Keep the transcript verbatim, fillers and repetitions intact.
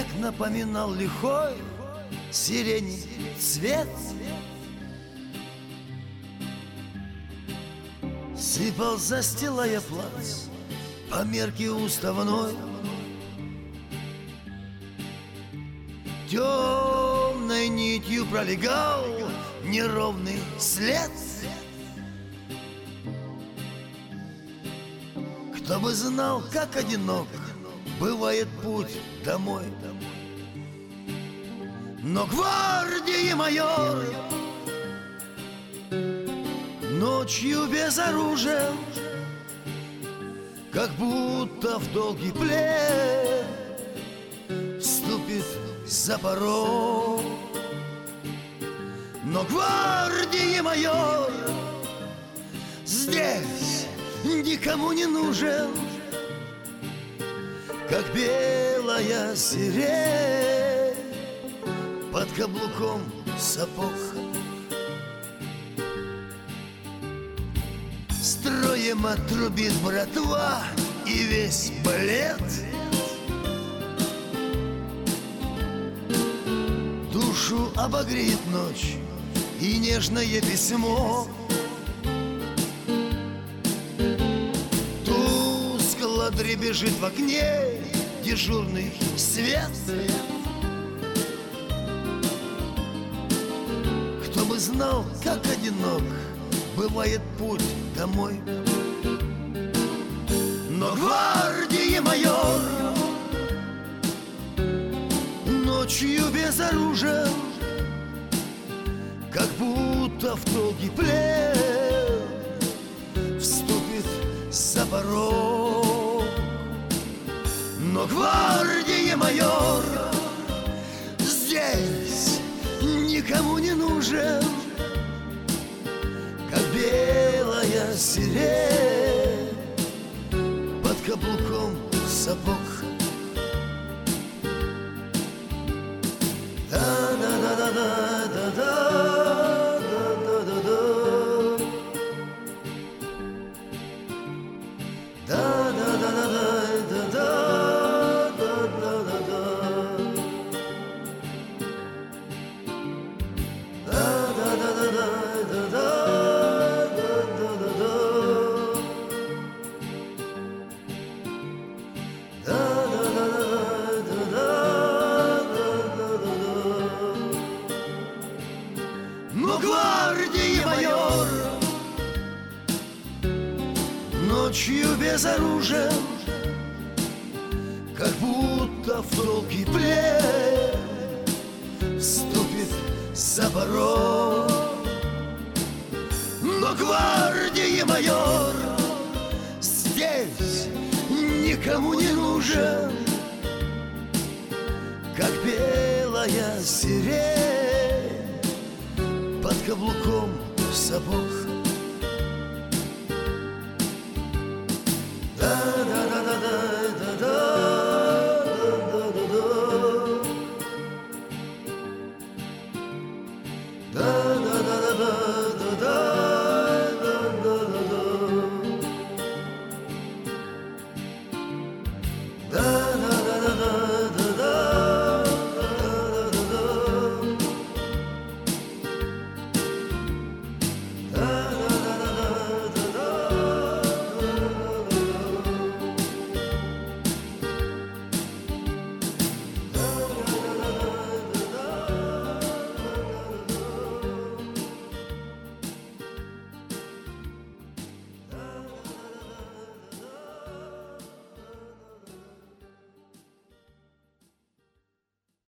Снег напоминал лихой сирени цвет. Сыпал, застилая плац по мерке уставной. Темной нитью пролегал неровный след. Кто бы знал, как одинок бывает путь домой. Но гвардии майор ночью без оружия, как будто в долгий плен, вступит за порог. Но гвардии майор здесь никому не нужен, как белая сирень под каблуком сапог. Строем отрубит братва и весь балет. Душу обогреет ночь и нежное письмо. Тускло дребезжит в окне дежурный свет. Кто бы знал, как одинок бывает путь домой. Но гвардии майор ночью без оружия, как будто в долгий плен, вступит за порог. Но гвардии майор здесь никому не нужен, как белая сирень под каблуком сапог. Но гвардии майор ночью без оружия, как будто в долгий плен, вступит за порог. Но гвардии майор здесь никому не нужен, как белая сирень под каблуком сапог.